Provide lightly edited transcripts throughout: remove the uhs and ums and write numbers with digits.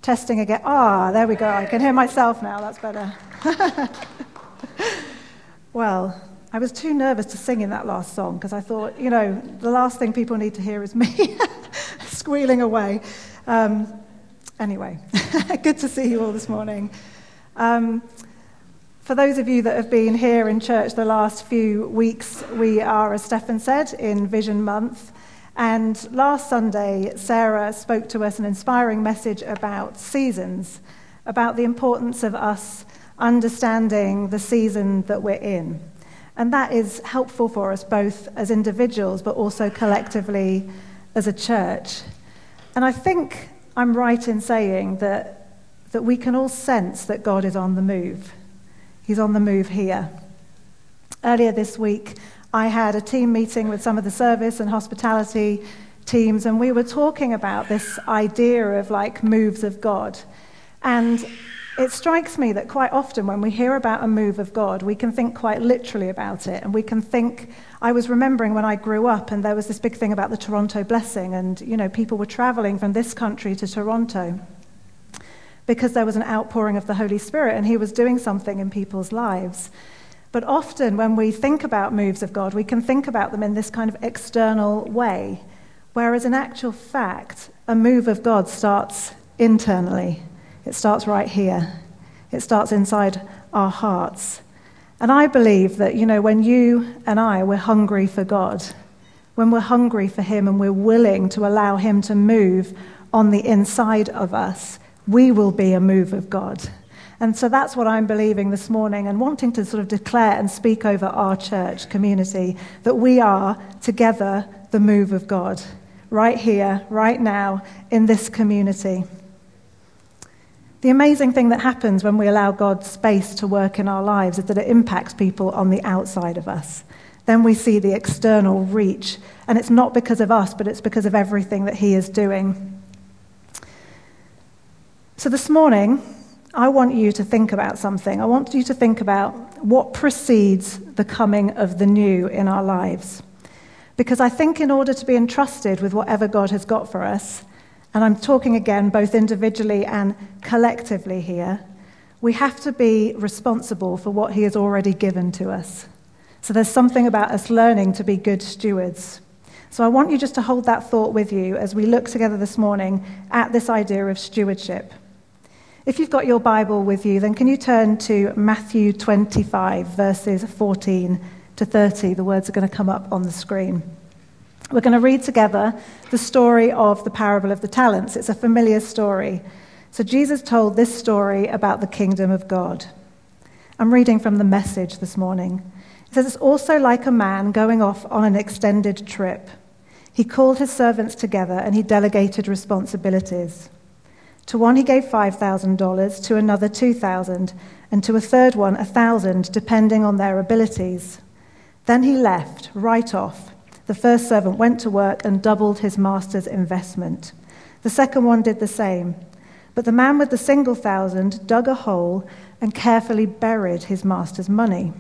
Testing again. There we go. I can hear myself now. That's better. Well, I was too nervous to sing in that last song because I thought, the last thing people need to hear is me squealing away. Anyway, good to see you all this morning. For those of you that have been here in church the last few weeks, we are, as Stefan said, in Vision Month. And last Sunday, Sarah spoke to us an inspiring message about seasons, about the importance of us understanding the season that we're in. And that is helpful for us both as individuals, but also collectively as a church. And I think I'm right in saying that we can all sense that God is on the move. He's on the move here. Earlier this week, I had a team meeting with some of the service and hospitality teams, and we were talking about this idea of moves of God. And it strikes me that quite often when we hear about a move of God, we can think quite literally about it. And we can think, I was remembering when I grew up and there was this big thing about the Toronto blessing, and, people were traveling from this country to Toronto because there was an outpouring of the Holy Spirit and he was doing something in people's lives. But often when we think about moves of God, we can think about them in this kind of external way, whereas in actual fact, a move of God starts internally. It starts right here. It starts inside our hearts. And I believe that, when you and I, we're hungry for God, when we're hungry for him and we're willing to allow him to move on the inside of us, we will be a move of God. And so that's what I'm believing this morning and wanting to sort of declare and speak over our church community, that we are together the move of God, right here, right now, in this community. The amazing thing that happens when we allow God's space to work in our lives is that it impacts people on the outside of us. Then we see the external reach, and it's not because of us, but it's because of everything that he is doing. So this morning, I want you to think about something. I want you to think about what precedes the coming of the new in our lives. Because I think in order to be entrusted with whatever God has got for us, and I'm talking again both individually and collectively here, we have to be responsible for what he has already given to us. So there's something about us learning to be good stewards. So I want you just to hold that thought with you as we look together this morning at this idea of stewardship. If you've got your Bible with you, then can you turn to Matthew 25, verses 14 to 30. The words are going to come up on the screen. We're going to read together the story of the parable of the talents. It's a familiar story. So Jesus told this story about the kingdom of God. I'm reading from the Message this morning. It says, it's also like a man going off on an extended trip. He called his servants together and he delegated responsibilities. To one he gave $5,000, to another $2,000, and to a third one $1,000, depending on their abilities. Then he left, right off. The first servant went to work and doubled his master's investment. The second one did the same. But the man with the single $1,000 dug a hole and carefully buried his master's money.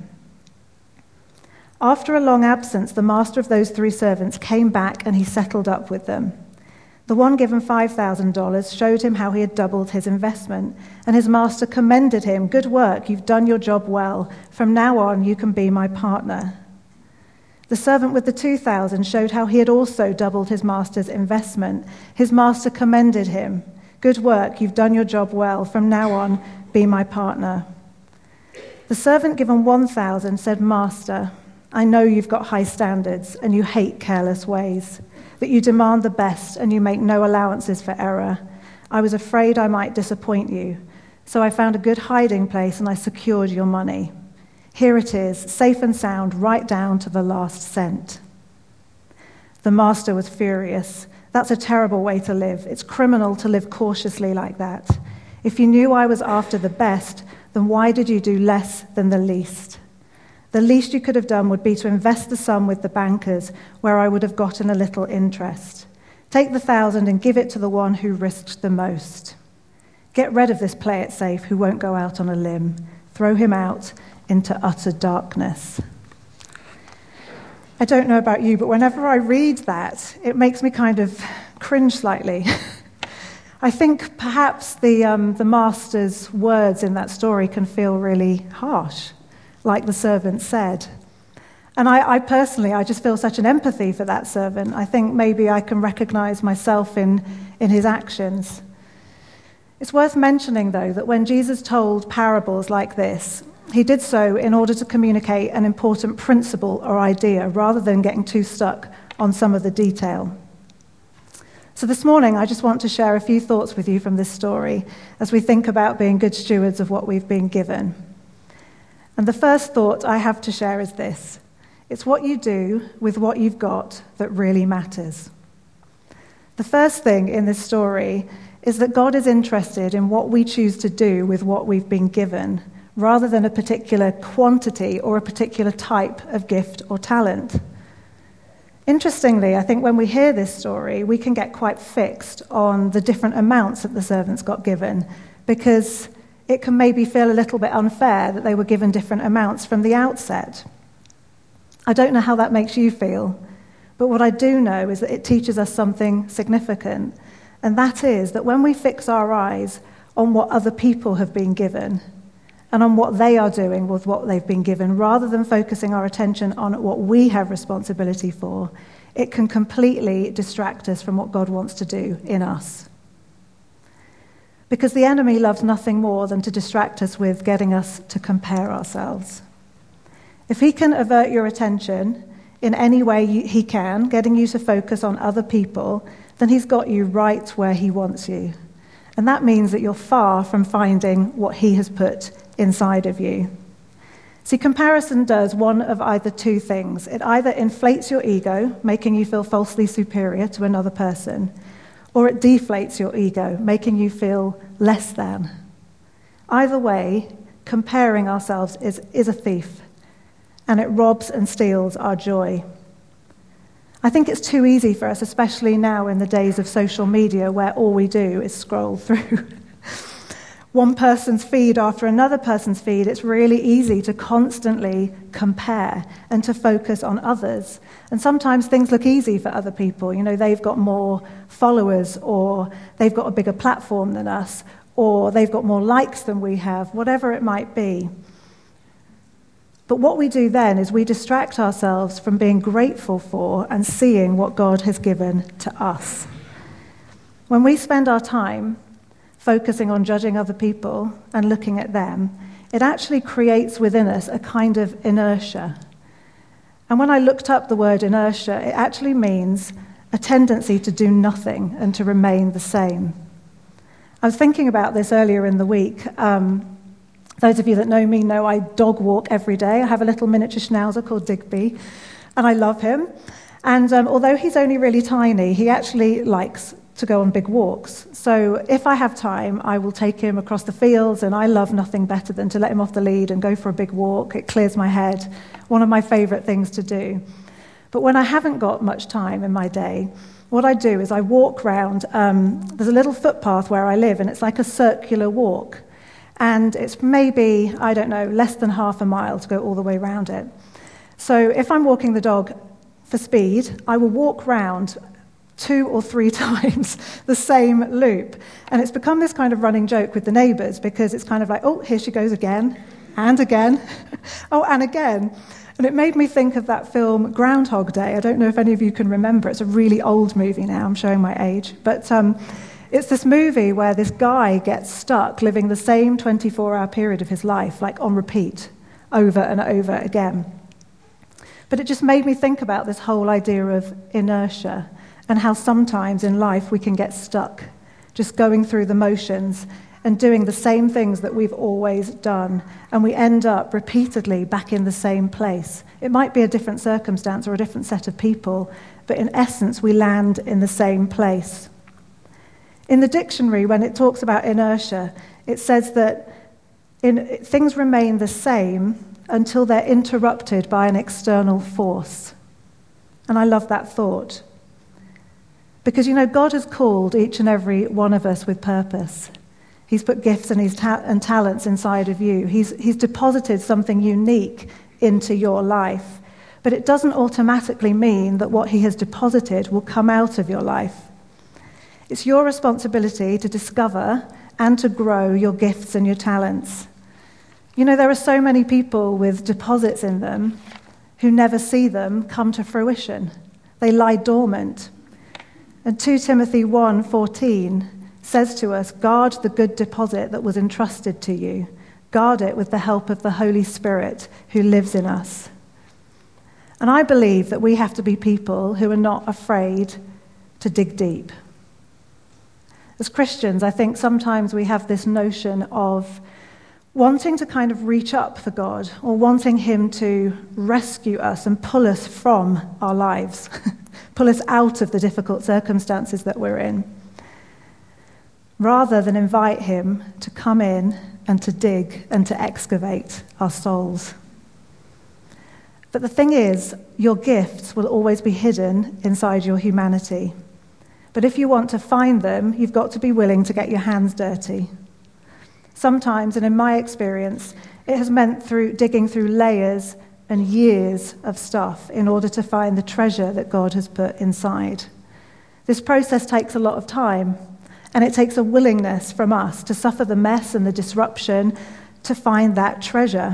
After a long absence, the master of those 3 servants came back and he settled up with them. The one given $5,000 showed him how he had doubled his investment, and his master commended him. Good work, you've done your job well. From now on, you can be my partner. The servant with the $2,000 showed how he had also doubled his master's investment. His master commended him. Good work, you've done your job well. From now on, be my partner. The servant given $1,000 said, Master, I know you've got high standards and you hate careless ways, that you demand the best and you make no allowances for error. I was afraid I might disappoint you, so I found a good hiding place and I secured your money. Here it is, safe and sound, right down to the last cent. The master was furious. That's a terrible way to live. It's criminal to live cautiously like that. If you knew I was after the best, then why did you do less than the least? The least you could have done would be to invest the sum with the bankers, where I would have gotten a little interest. Take the $1,000 and give it to the one who risked the most. Get rid of this play it safe who won't go out on a limb. Throw him out into utter darkness. I don't know about you, but whenever I read that, it makes me kind of cringe slightly. I think perhaps the master's words in that story can feel really harsh, like the servant said. And I personally, I just feel such an empathy for that servant. I think maybe I can recognize myself in his actions. It's worth mentioning, though, that when Jesus told parables like this, he did so in order to communicate an important principle or idea rather than getting too stuck on some of the detail. So this morning, I just want to share a few thoughts with you from this story as we think about being good stewards of what we've been given. And the first thought I have to share is this: it's what you do with what you've got that really matters. The first thing in this story is that God is interested in what we choose to do with what we've been given, rather than a particular quantity or a particular type of gift or talent. Interestingly, I think when we hear this story, we can get quite fixed on the different amounts that the servants got given, because it can maybe feel a little bit unfair that they were given different amounts from the outset. I don't know how that makes you feel, but what I do know is that it teaches us something significant, and that is that when we fix our eyes on what other people have been given and on what they are doing with what they've been given, rather than focusing our attention on what we have responsibility for, it can completely distract us from what God wants to do in us. Because the enemy loves nothing more than to distract us with getting us to compare ourselves. If he can avert your attention in any way he can, getting you to focus on other people, then he's got you right where he wants you. And that means that you're far from finding what he has put inside of you. See, comparison does one of either two things. It either inflates your ego, making you feel falsely superior to another person, or it deflates your ego, making you feel less than. Either way, comparing ourselves is a thief, and it robs and steals our joy. I think it's too easy for us, especially now in the days of social media, where all we do is scroll through one person's feed after another person's feed. It's really easy to constantly compare and to focus on others. And sometimes things look easy for other people. You know, they've got more followers, or they've got a bigger platform than us, or they've got more likes than we have, whatever it might be. But what we do then is we distract ourselves from being grateful for and seeing what God has given to us. When we spend our time focusing on judging other people and looking at them, it actually creates within us a kind of inertia. And when I looked up the word inertia, it actually means a tendency to do nothing and to remain the same. I was thinking about this earlier in the week. Those of you that know me know I dog walk every day. I have a little miniature schnauzer called Digby, and I love him. And although he's only really tiny, he actually likes to go on big walks. So if I have time, I will take him across the fields, and I love nothing better than to let him off the lead and go for a big walk. It clears my head. One of my favorite things to do. But when I haven't got much time in my day, what I do is I walk round. There's a little footpath where I live, and it's like a circular walk. And it's maybe, I don't know, less than half a mile to go all the way around it. So if I'm walking the dog for speed, I will walk round 2 or 3 times the same loop. And it's become this kind of running joke with the neighbours, because it's kind of like, oh, here she goes again, and again, oh, and again. And it made me think of that film Groundhog Day. I don't know if any of you can remember. It's a really old movie now. I'm showing my age. But it's this movie where this guy gets stuck living the same 24-hour period of his life, like on repeat, over and over again. But it just made me think about this whole idea of inertia and how sometimes in life we can get stuck, just going through the motions and doing the same things that we've always done, and we end up repeatedly back in the same place. It might be a different circumstance or a different set of people, but in essence we land in the same place. In the dictionary, when it talks about inertia, it says that things remain the same until they're interrupted by an external force. And I love that thought. Because, you know, God has called each and every one of us with purpose. He's put gifts and talents inside of you. He's deposited something unique into your life. But it doesn't automatically mean that what he has deposited will come out of your life. It's your responsibility to discover and to grow your gifts and your talents. You know, there are so many people with deposits in them who never see them come to fruition. They lie dormant. And 2 Timothy 1:14 says to us, guard the good deposit that was entrusted to you. Guard it with the help of the Holy Spirit who lives in us. And I believe that we have to be people who are not afraid to dig deep. As Christians, I think sometimes we have this notion of wanting to kind of reach up for God or wanting him to rescue us and pull us from our lives, pull us out of the difficult circumstances that we're in, rather than invite him to come in and to dig and to excavate our souls. But the thing is, your gifts will always be hidden inside your humanity. But if you want to find them, you've got to be willing to get your hands dirty. Sometimes, and in my experience, it has meant through digging through layers and years of stuff in order to find the treasure that God has put inside. This process takes a lot of time, and it takes a willingness from us to suffer the mess and the disruption to find that treasure.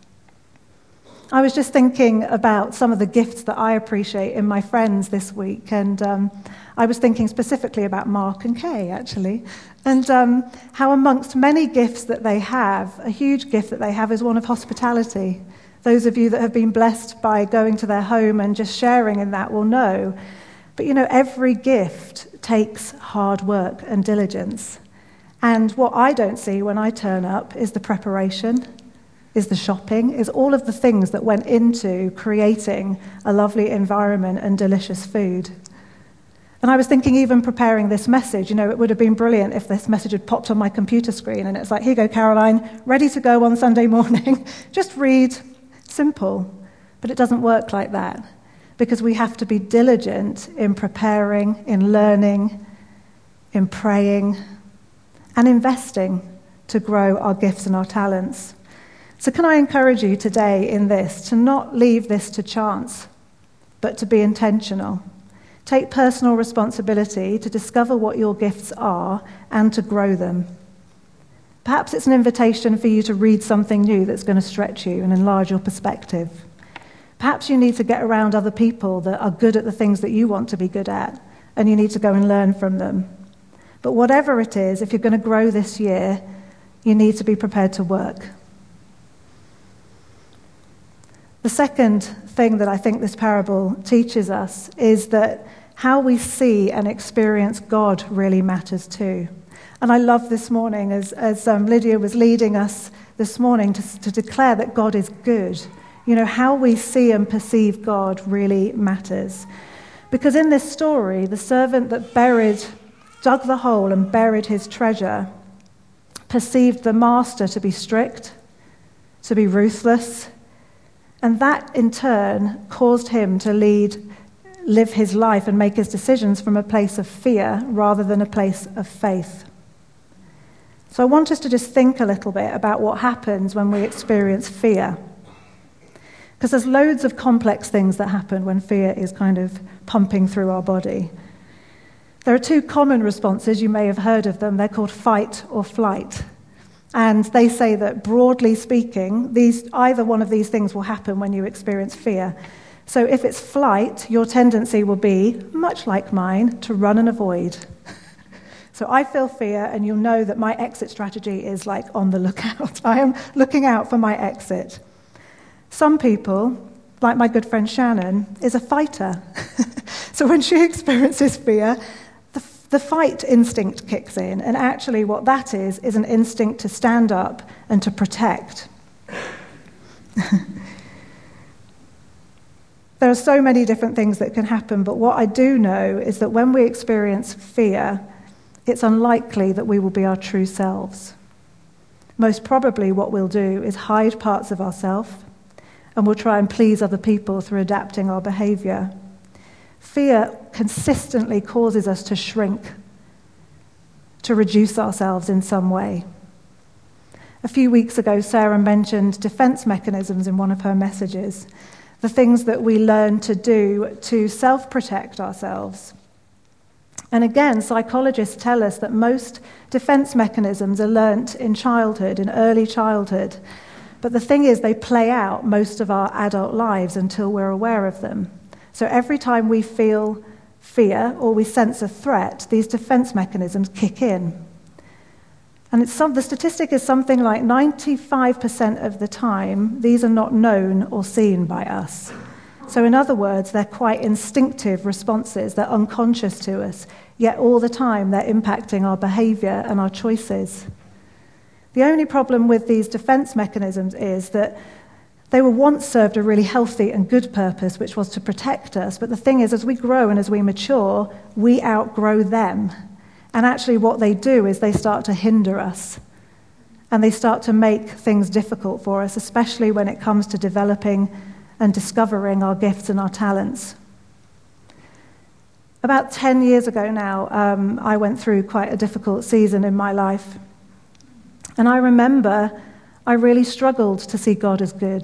I was just thinking about some of the gifts that I appreciate in my friends this week, and I was thinking specifically about Mark and Kay, actually, and how amongst many gifts that they have, a huge gift that they have is one of hospitality. Those of you that have been blessed by going to their home and just sharing in that will know. But you know, every gift takes hard work and diligence. And what I don't see when I turn up is the preparation, is the shopping, is all of the things that went into creating a lovely environment and delicious food. And I was thinking, even preparing this message, you know, it would have been brilliant if this message had popped on my computer screen and it's like, here you go, Caroline, ready to go on Sunday morning. Just read. Simple. But it doesn't work like that, because we have to be diligent in preparing, in learning, in praying, and investing to grow our gifts and our talents. So can I encourage you today in this to not leave this to chance, but to be intentional. Take personal responsibility to discover what your gifts are and to grow them. Perhaps it's an invitation for you to read something new that's going to stretch you and enlarge your perspective. Perhaps you need to get around other people that are good at the things that you want to be good at, and you need to go and learn from them. But whatever it is, if you're going to grow this year, you need to be prepared to work. The second thing that I think this parable teaches us is that how we see and experience God really matters too. And I love this morning, as Lydia was leading us this morning, to declare that God is good. You know, how we see and perceive God really matters. Because in this story, the servant that dug the hole and buried his treasure, perceived the master to be strict, to be ruthless, and that in turn caused him to live his life and make his decisions from a place of fear rather than a place of faith. So I want us to just think a little bit about what happens when we experience fear. Because there's loads of complex things that happen when fear is kind of pumping through our body. There are two common responses, you may have heard of them. They're called fight or flight. And they say that, broadly speaking, either one of these things will happen when you experience fear. So if it's flight, your tendency will be, much like mine, to run and avoid. So I feel fear, and you'll know that my exit strategy is like on the lookout. I am looking out for my exit. Some people, like my good friend Shannon, is a fighter. So when she experiences fear, the fight instinct kicks in, and actually what that is an instinct to stand up and to protect. There are so many different things that can happen, but what I do know is that when we experience fear, it's unlikely that we will be our true selves. Most probably what we'll do is hide parts of ourselves, and we'll try and please other people through adapting our behavior. Fear consistently causes us to shrink, to reduce ourselves in some way. A few weeks ago, Sarah mentioned defense mechanisms in one of her messages, the things that we learn to do to self-protect ourselves. And again, psychologists tell us that most defense mechanisms are learnt in childhood, in early childhood. But the thing is, they play out most of our adult lives until we're aware of them. So every time we feel fear or we sense a threat, these defense mechanisms kick in. And the statistic is something like 95% of the time, these are not known or seen by us. So in other words, they're quite instinctive responses. They're unconscious to us, yet all the time they're impacting our behavior and our choices. The only problem with these defense mechanisms is that they were once served a really healthy and good purpose, which was to protect us. But the thing is, as we grow and as we mature, we outgrow them. And actually what they do is they start to hinder us. And they start to make things difficult for us, especially when it comes to developing and discovering our gifts and our talents. About 10 years ago now, I went through quite a difficult season in my life. And I remember I really struggled to see God as good.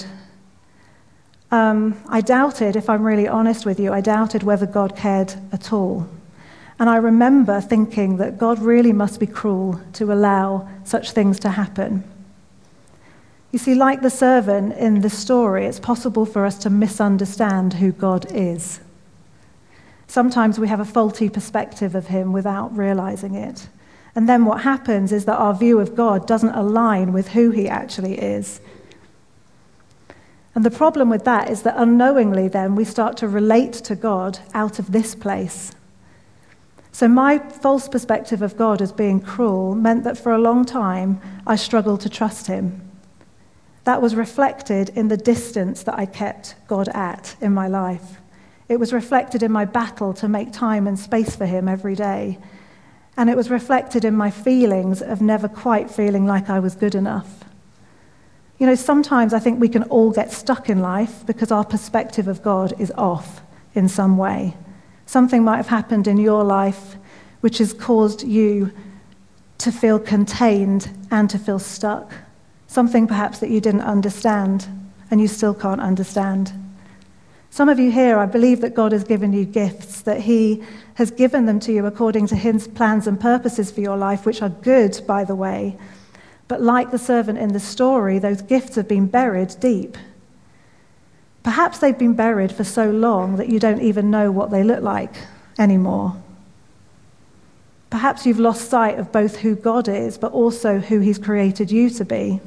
I doubted, if I'm really honest with you, I doubted whether God cared at all. And I remember thinking that God really must be cruel to allow such things to happen. You see, like the servant in the story, it's possible for us to misunderstand who God is. Sometimes we have a faulty perspective of him without realizing it. And then what happens is that our view of God doesn't align with who he actually is. And the problem with that is that unknowingly then we start to relate to God out of this place. So my false perspective of God as being cruel meant that for a long time I struggled to trust him. That was reflected in the distance that I kept God at in my life. It was reflected in my battle to make time and space for him every day. And it was reflected in my feelings of never quite feeling like I was good enough. You know, sometimes I think we can all get stuck in life because our perspective of God is off in some way. Something might have happened in your life which has caused you to feel contained and to feel stuck. Something perhaps that you didn't understand and you still can't understand. Some of you here, I believe that God has given you gifts, that he has given them to you according to his plans and purposes for your life, which are good, by the way. But like the servant in the story, those gifts have been buried deep. Perhaps they've been buried for so long that you don't even know what they look like anymore. Perhaps you've lost sight of both who God is, but also who he's created you to be.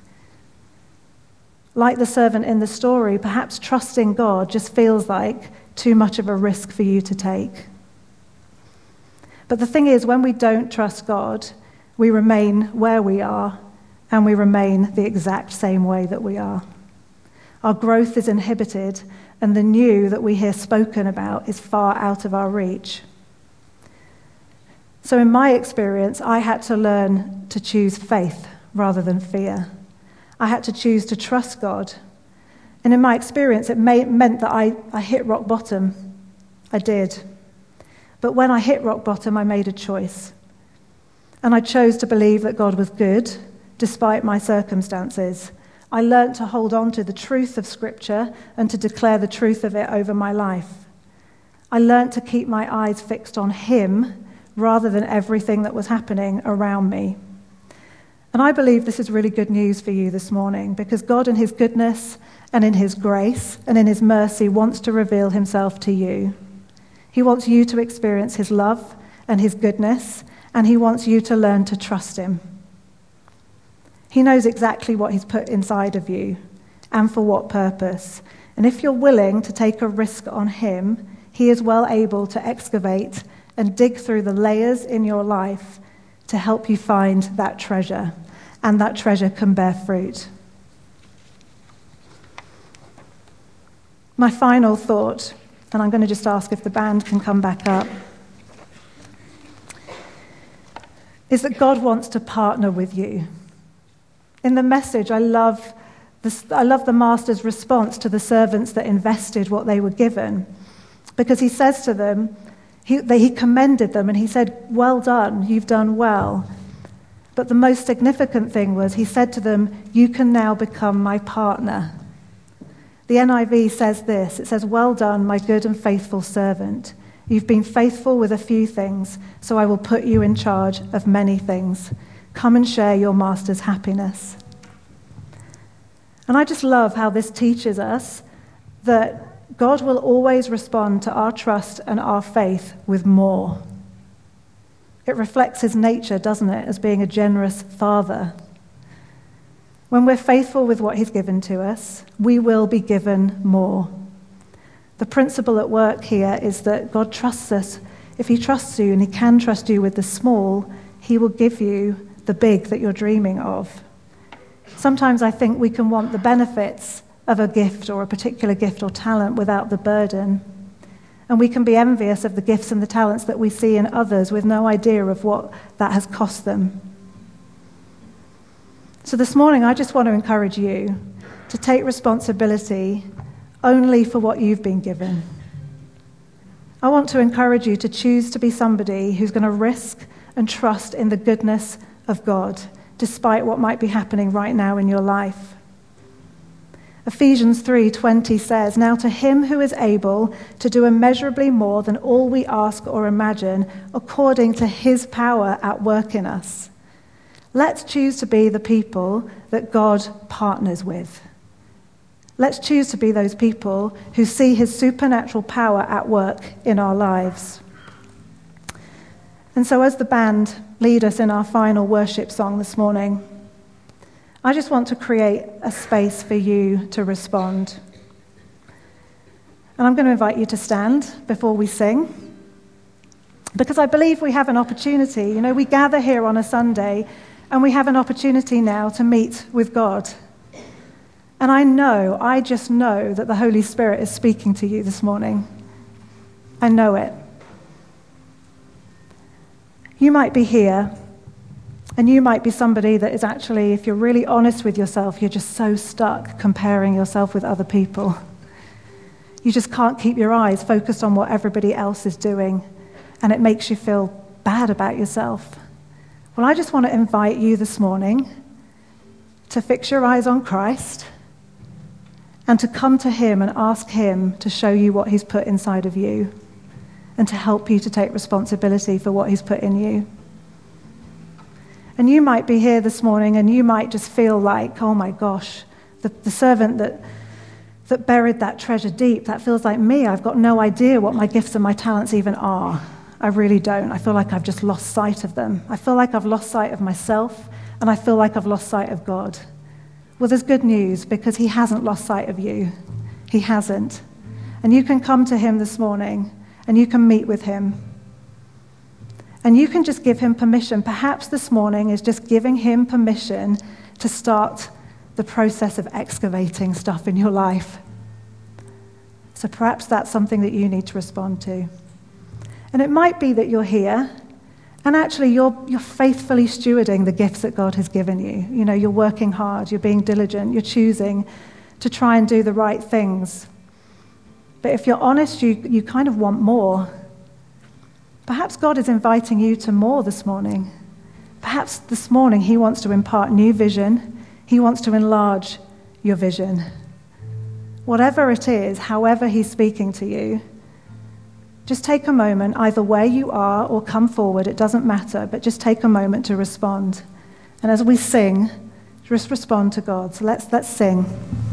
Like the servant in the story, perhaps trusting God just feels like too much of a risk for you to take. But the thing is, when we don't trust God, we remain where we are, and we remain the exact same way that we are. Our growth is inhibited, and the new that we hear spoken about is far out of our reach. So in my experience, I had to learn to choose faith rather than fear. I had to choose to trust God. And in my experience, it meant that I hit rock bottom. I did. But when I hit rock bottom, I made a choice. And I chose to believe that God was good, despite my circumstances. I learned to hold on to the truth of Scripture and to declare the truth of it over my life. I learned to keep my eyes fixed on him rather than everything that was happening around me. And I believe this is really good news for you this morning, because God in his goodness and in his grace and in his mercy wants to reveal himself to you. He wants you to experience his love and his goodness, and he wants you to learn to trust him. He knows exactly what he's put inside of you and for what purpose. And if you're willing to take a risk on him, he is well able to excavate and dig through the layers in your life to help you find that treasure, and that treasure can bear fruit. My final thought, and I'm going to just ask if the band can come back up, is that God wants to partner with you. In the message, I love the master's response to the servants that invested what they were given, because he says to them, he commended them and he said, "Well done, you've done well." But the most significant thing was he said to them, "You can now become my partner." The NIV says this, it says, "Well done, my good and faithful servant. You've been faithful with a few things, so I will put you in charge of many things. Come and share your master's happiness." And I just love how this teaches us that God will always respond to our trust and our faith with more. It reflects his nature, doesn't it, as being a generous father. When we're faithful with what he's given to us, we will be given more. The principle at work here is that God trusts us. If he trusts you, and he can trust you with the small, he will give you the big that you're dreaming of. Sometimes I think we can want the benefits of a gift or a particular gift or talent without the burden. And we can be envious of the gifts and the talents that we see in others with no idea of what that has cost them. So this morning, I just want to encourage you to take responsibility only for what you've been given. I want to encourage you to choose to be somebody who's going to risk and trust in the goodness of God, despite what might be happening right now in your life. Ephesians 3:20 says, "Now to him who is able to do immeasurably more than all we ask or imagine, according to his power at work in us." Let's choose to be the people that God partners with. Let's choose to be those people who see his supernatural power at work in our lives. And so as the band lead us in our final worship song this morning, I just want to create a space for you to respond. And I'm going to invite you to stand before we sing, because I believe we have an opportunity. You know, we gather here on a Sunday, and we have an opportunity now to meet with God. And I just know that the Holy Spirit is speaking to you this morning. I know it. You might be here, and you might be somebody that is actually, if you're really honest with yourself, you're just so stuck comparing yourself with other people. You just can't keep your eyes focused on what everybody else is doing, and it makes you feel bad about yourself. Well, I just want to invite you this morning to fix your eyes on Christ and to come to him and ask him to show you what he's put inside of you and to help you to take responsibility for what he's put in you. And you might be here this morning and you might just feel like, oh my gosh, the servant that buried that treasure deep, that feels like me. I've got no idea what my gifts and my talents even are. I really don't. I feel like I've just lost sight of them. I feel like I've lost sight of myself, and I feel like I've lost sight of God. Well, there's good news, because he hasn't lost sight of you. He hasn't. And you can come to him this morning, and you can meet with him. And you can just give him permission. Perhaps this morning is just giving him permission to start the process of excavating stuff in your life. So perhaps that's something that you need to respond to. And it might be that you're here, and actually you're faithfully stewarding the gifts that God has given you. You know, you're working hard, you're being diligent, you're choosing to try and do the right things. But if you're honest, you kind of want more. Perhaps God is inviting you to more this morning. Perhaps this morning he wants to impart new vision. He wants to enlarge your vision. Whatever it is, however he's speaking to you, just take a moment, either where you are or come forward, it doesn't matter, but just take a moment to respond. And as we sing, just respond to God. So let's sing.